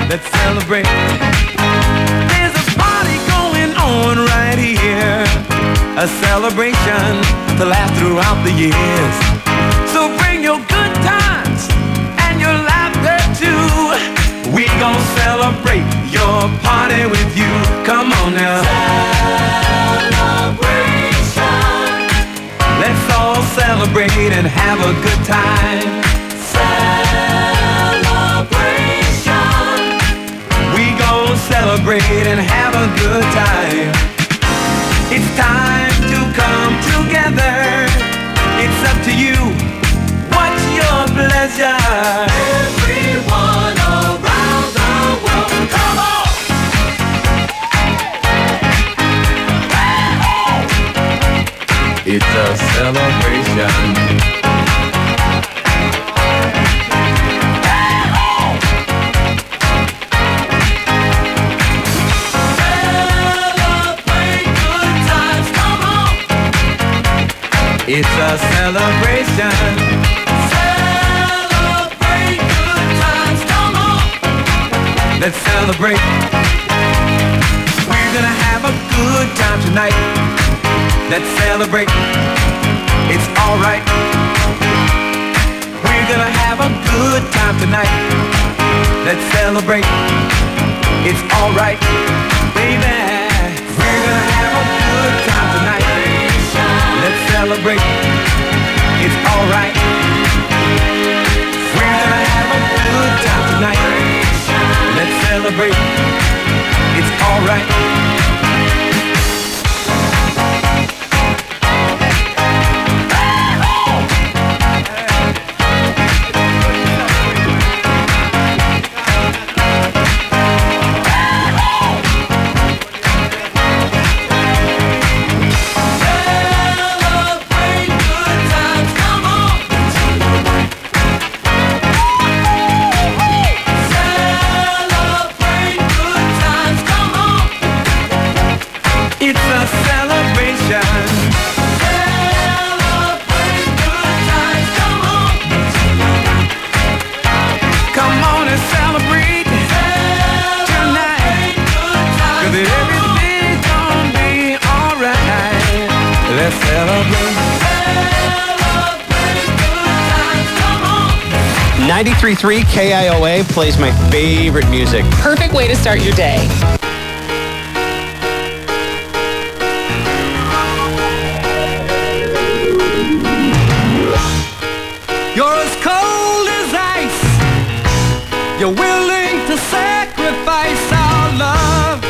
Let's celebrate. There's a party going on right here, a celebration to last throughout the years. So bring your good times and your laughter too. We gon' celebrate your party with you. Come on now. Celebration. Let's all celebrate and have a good time. Celebration. We gon' celebrate and have a good time. It's time to come together. It's up to you. What's your pleasure? Everyone around the world, come on! It's a celebration. It's a celebration. Celebrate good times, come on. Let's celebrate. We're gonna have a good time tonight. Let's celebrate. It's alright. We're gonna have a good time tonight. Let's celebrate. It's alright, baby. We're gonna have a good time tonight. Let's celebrate. It's alright. We're gonna have a good time tonight. Let's celebrate. It's alright. Let's celebrate. 93.3 KIOA plays my favorite music. Perfect way to start your day. You're as cold as ice. You're willing to sacrifice our love.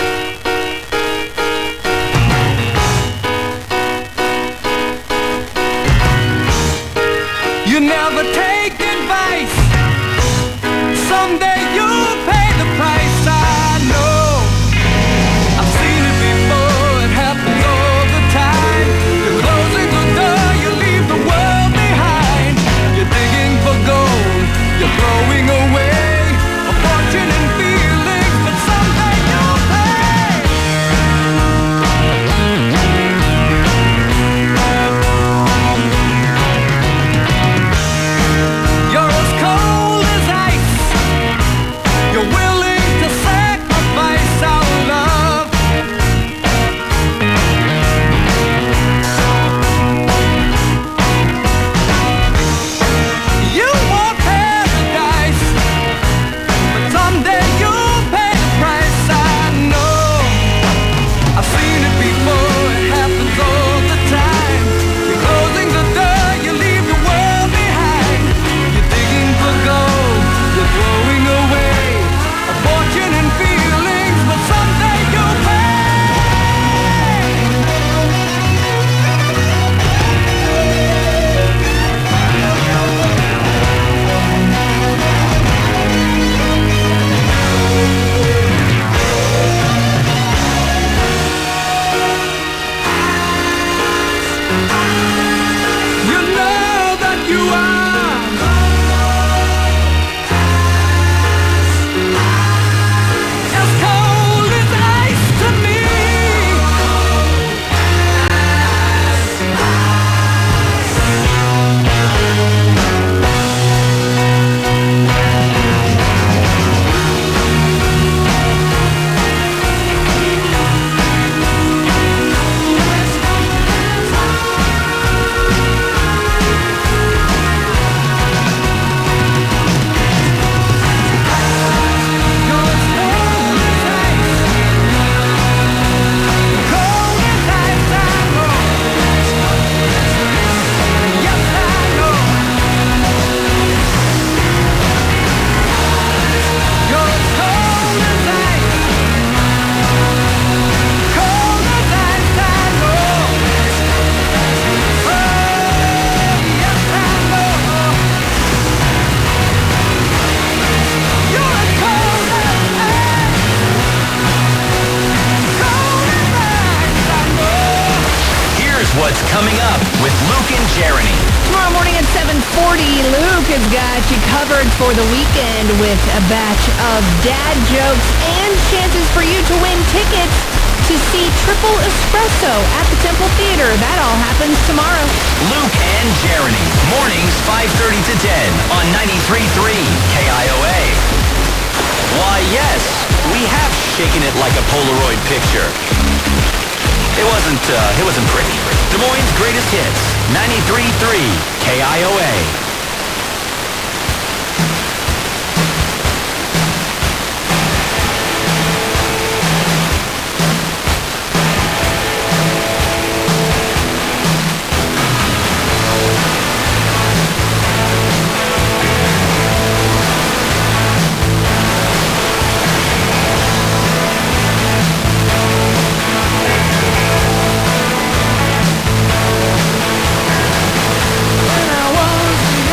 You never take advice. Someday you'll pay the price. I know. I've seen it before. It happens all the time. You're closing the door. You leave the world behind. You're digging for gold. You're throwing away a fortune and feelings coming up with Luke and Jeremy. Tomorrow morning at 7:40, Luke has got you covered for the weekend with a batch of dad jokes and chances for you to win tickets to see Triple Espresso at the Temple Theater. That all happens tomorrow. Luke and Jeremy. Mornings 5:30 to 10 on 93.3 KIOA. Why, yes, we have shaken it like a Polaroid picture. It wasn't pretty. Des Moines' greatest hits, 93.3 KIOA. When I was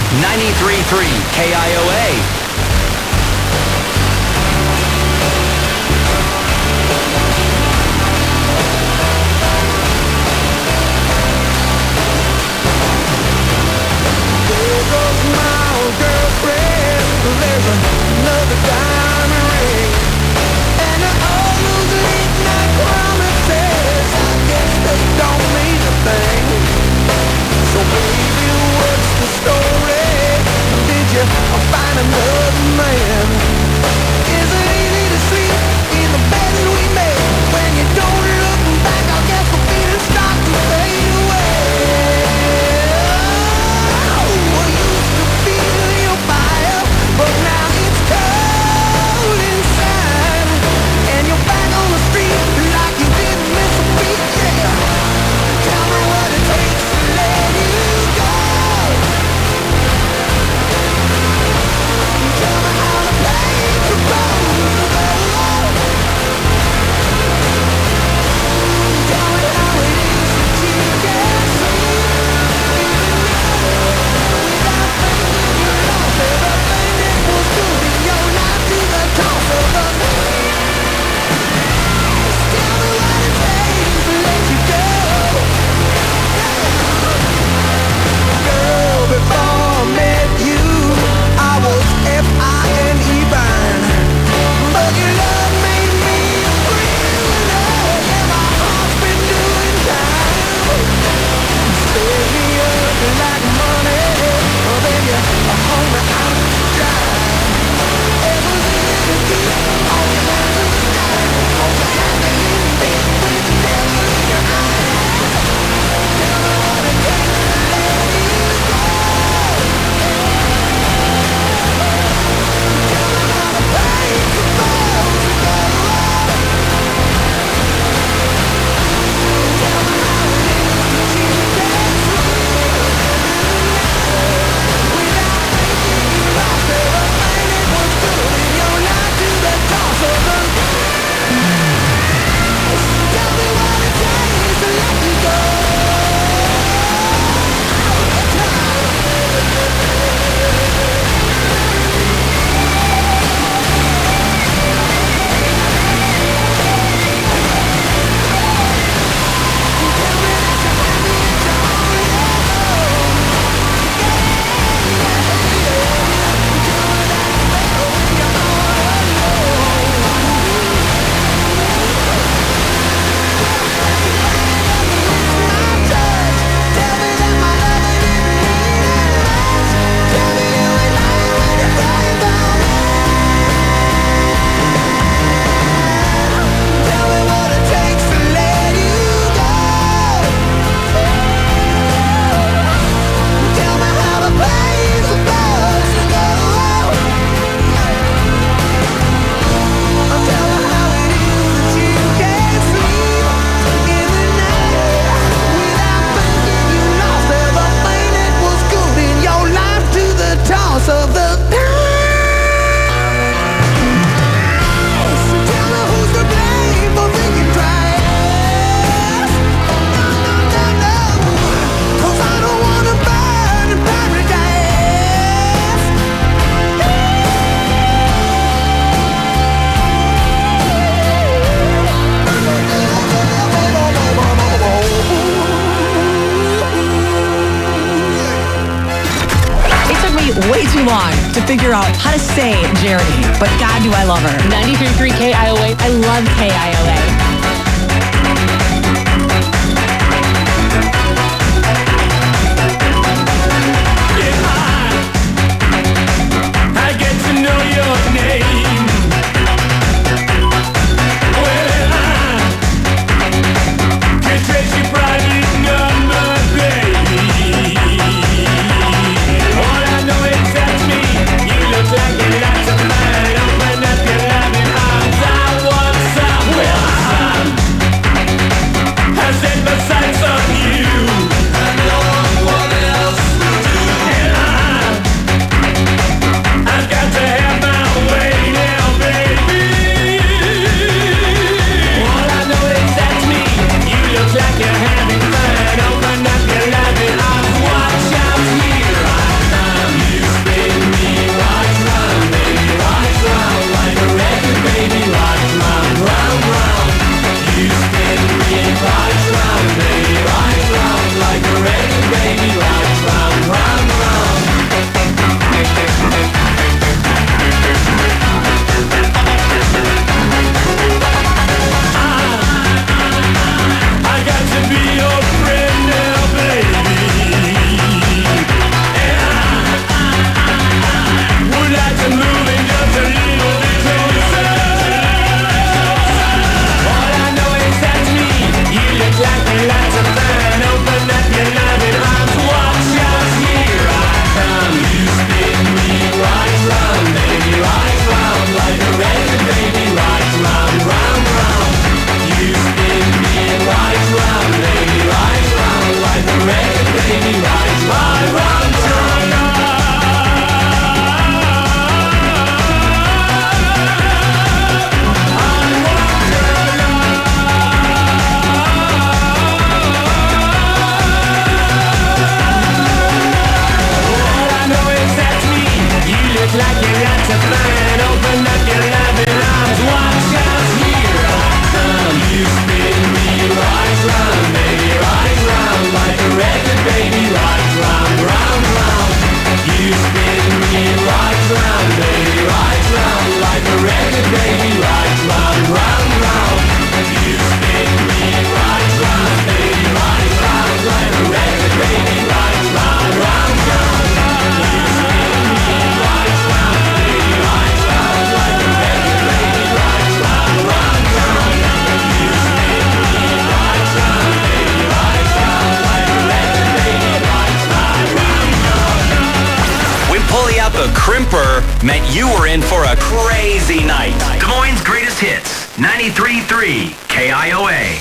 93.3 KIOA. Find another man. Is it easy to sleep in the bed that we made? When you don't look back, I guess the feelings start to fade away. Oh, I used to feel your fire, but now it's cold inside. And you're back on the street like you didn't miss a beat. Yeah. Tell me what it takes to let you go. Tell me how to play the role. Tell me how it is that you can sleep without thinking you lost everything that was good in your life to the toss of the tell me what it takes to let you go. Girl, before I met you, I was F-I-N-E fine. But your love made me a criminal. Yeah, my heart's been doing time. Stay me up like money, then you hold me out to dry. It was easy to keep all your hands in the sky. Hold your hand and leave me with the devil in your eyes. Tell me what it takes to let you go. Tell me how to break the bones and go. Tell me how it is that you can sleep without thinking you lost everything that was good in your life to the toss of the tell me what it takes to let you go. Of the so tell me who's to blame for thinking twice. No, 'cause I don't wanna burn in paradise. It took me way too long to figure out how to say Jeremy, but God, do I love her. 93.3 KIOA. I love KIOA. I get to know your name. Well, I can trace your private number, baby. All I know is that's me. You look like you like to mine. Open up your loving arms. I want some. Well, meant you were in for a crazy night. Des Moines' greatest hits, 93.3 KIOA.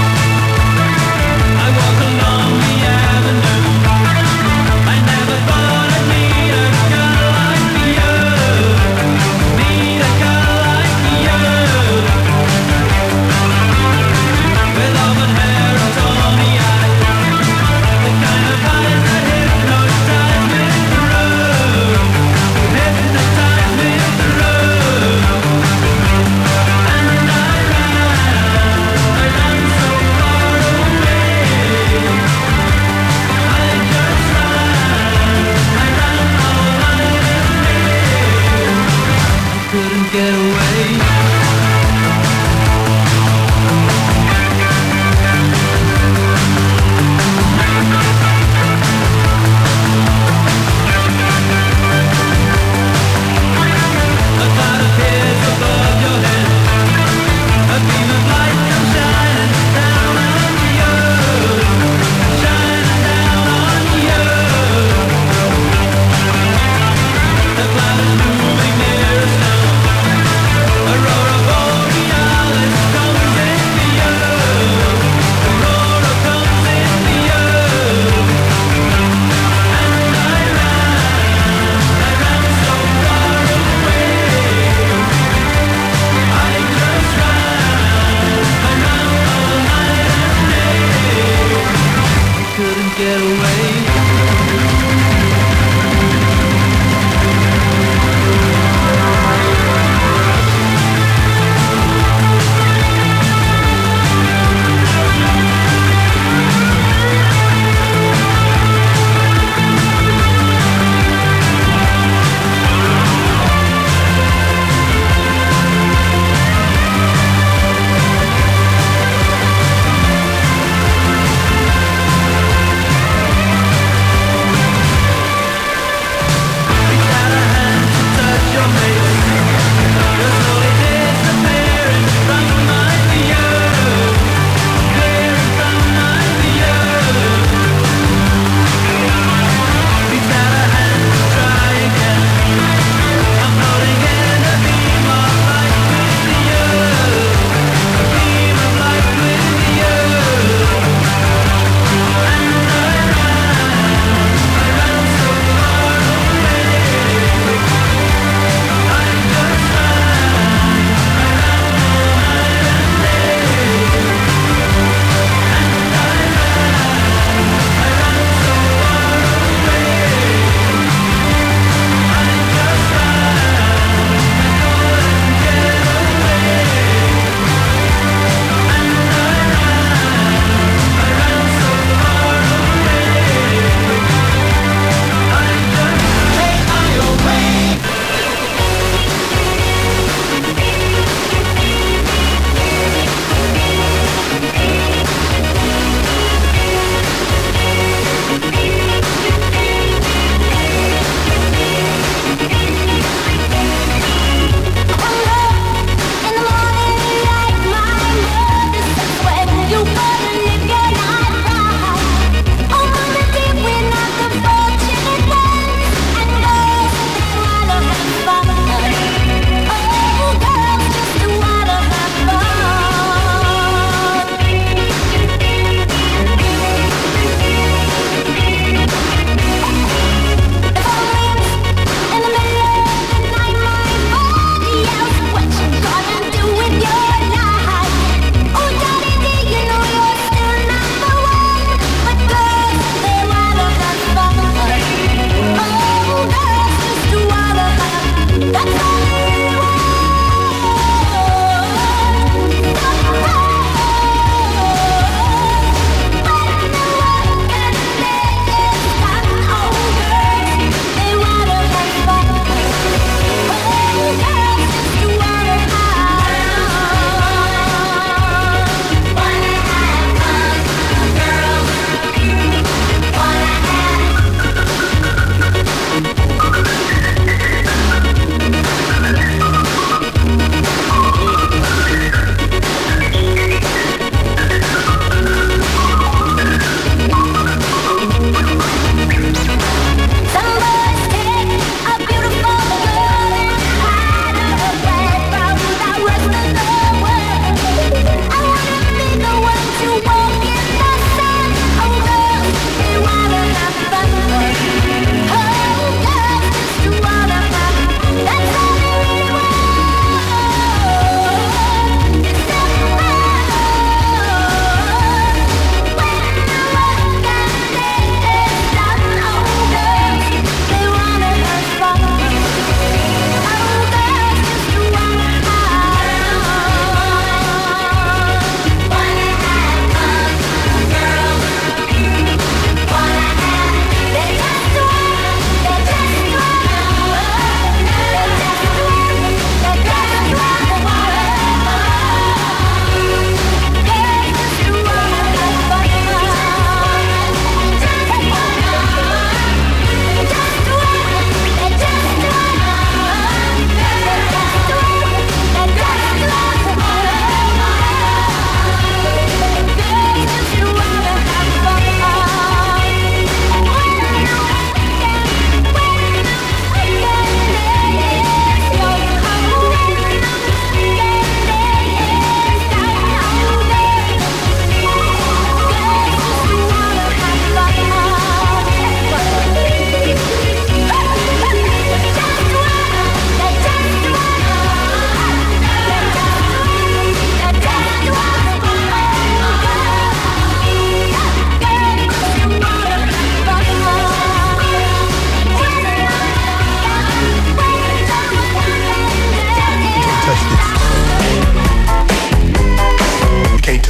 I walk along the avenue. I never thought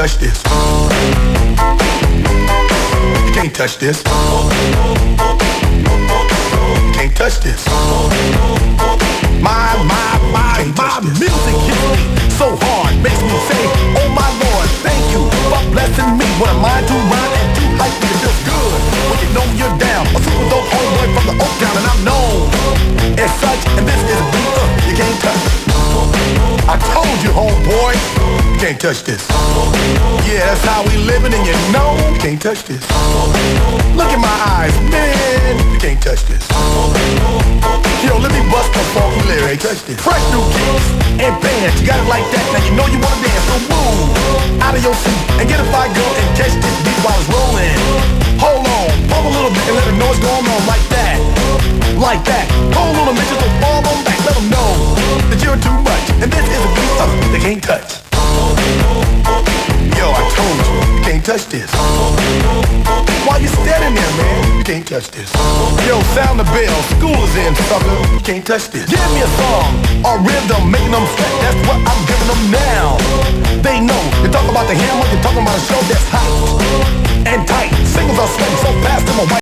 touch this. You can't touch this. You can't touch this. My music hits me so hard, makes me say, oh my Lord, thank you for blessing me. What a mind to rhyme and to hype me, it feels good when you know you're down. A super dope homeboy from the Oak Town, and I'm known as such, and this is a beat you can't touch. I told you, homeboy, you can't touch this. Yeah, that's how we living, and you know you can't touch this. Look in my eyes, man, you can't touch this. Yo, let me bust the funky lyrics. Fresh new kicks and bands, you got it like that. Now you know you wanna dance, so move out of your seat and get a fire girl and catch this beat while it's rolling. Hold on, pump a little bit and let them know what's going on like that. Like that. Hold on a minute, so fall on back, let them know that you're too much. And this is a beat they can't touch. Yo, I told you can't touch this. Why you standing there, man? You can't touch this. Yo, sound the bell, school is in, sucker. You can't touch this. Give me a song, a rhythm, making them sweat. That's what I'm giving them now. They know. You talk about the hammer, you're talking about a show that's hot and tight. Singles are sweating so fast, I'm a white